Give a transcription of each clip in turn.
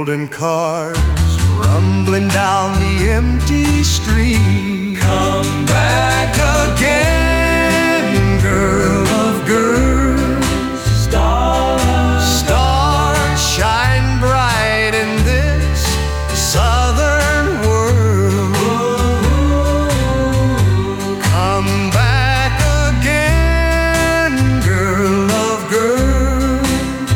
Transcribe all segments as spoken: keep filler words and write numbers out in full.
golden cars rumbling down the empty street. Come back again, girl of girls. Stars, stars shine bright in this southern world. Come back again, girl of girls.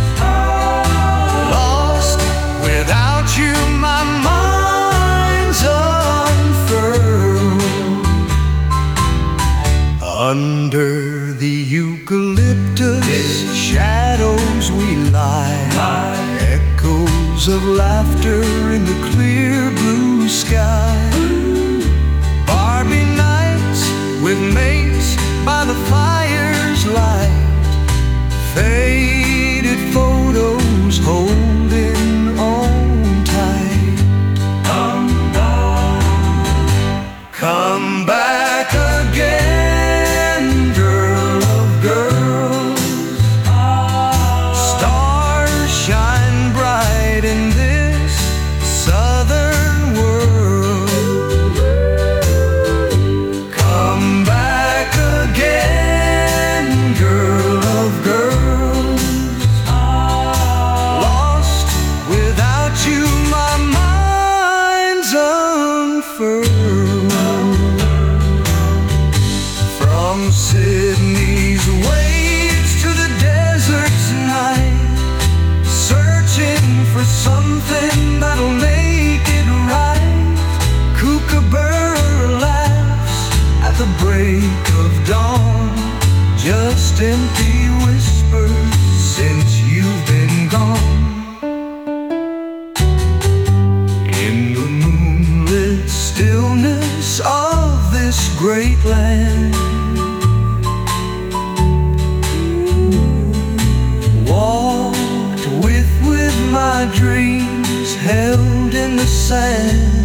Lost without you, my mind's unfurled. Under the eucalyptus shadows we lie, echoes of laughter in the clear blue sky. Barbie nights with mates by the fire's light, faded photos holding on tight. come back, Come back again, girl of girls. Stars shine bright in this southern world. Come back again, girl of girls. Lost without you, my mind's unfurled. From Sydney's waves to the desert's night, searching for something that'll make it right. Kookaburra laughs at the break of dawn, just empty whispers since you've been gone. In the moonlit stillness of this great land, walked with with my dreams held in the sand.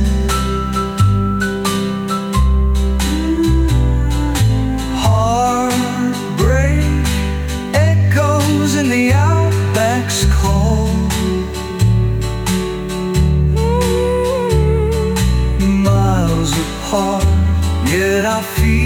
Heartbreak echoes in the outback's call. Miles apart, yet I feel